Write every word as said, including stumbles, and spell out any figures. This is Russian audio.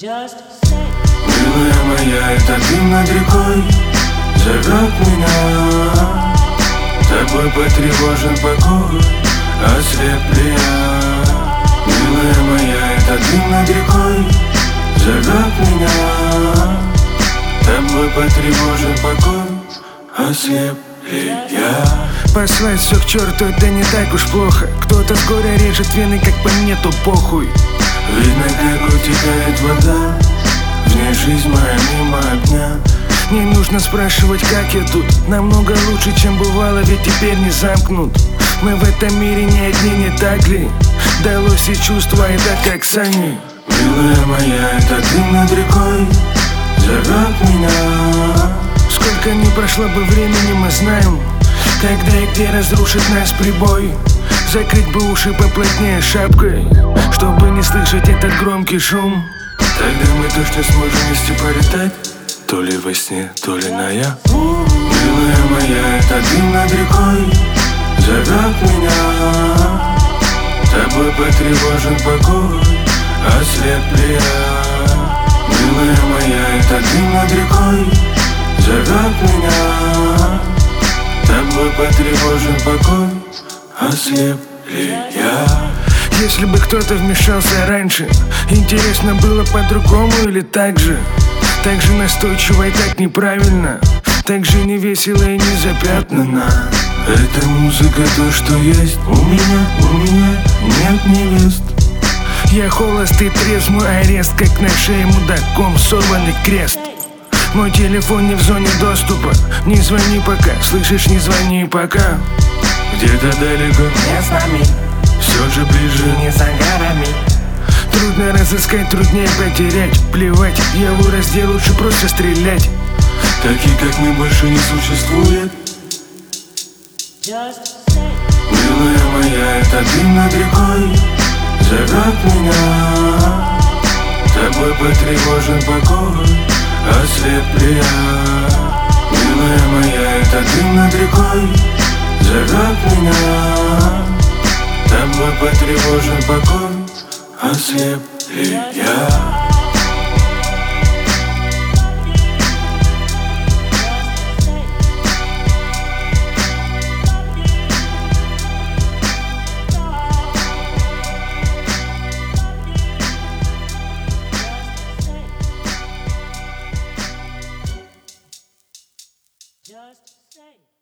Милая моя, это дым над рекой зовет меня. Тобой потревожен покой, ослеп ли я? Милая моя, это дым над рекой зовет меня. Тобой потревожен покой, ослеп ли я? Послать все к черту, это не так уж плохо. Кто-то с горя режет вены, как по мне, то похуй. Видно, как утекает вода, в ней жизнь моя мимо огня. Не нужно спрашивать, как я тут. Намного лучше, чем бывало, ведь теперь не замкнут. Мы в этом мире не одни, не так ли? Далось и чувства, это как сани. Милая моя, это дым над рекой зовет меня. Сколько ни прошло бы времени, мы знаем, когда и где разрушит нас прибой. Закрыть бы уши поплотнее шапкой, чтобы не слышать этот громкий шум. Тогда мы точно сможем вместе полетать, то ли во сне, то ли наяву. Милая моя, это дым над рекой зовет меня. Тобой потревожен покой, ослеп ли я? Милая моя, это дым над рекой зовет меня. Тобой потревожен покой, ослеп ли я? Если бы кто-то вмешался раньше, интересно было по-другому или так же? Так же настойчиво и так неправильно, так же не весело и не запятнано. Эта музыка то, что есть. У меня, у меня нет невест. Я холост и трезв, мой арест, как на шее мудаком сорванный крест. Мой телефон не в зоне доступа, не звони пока, слышишь, не звони пока. Где-то далеко, не с нами, все же ближе, не за горами. Трудно разыскать, труднее потерять. Плевать, я вырос, где лучше просто стрелять. Такие, как мы, больше не существует. Милая моя, это дым над рекой зовет меня. Тобой потревожен покой, ослеп ли я? Милая моя, это дым над рекой зовет меня. Тобой потревожен покой, ослеп ли я? Just say.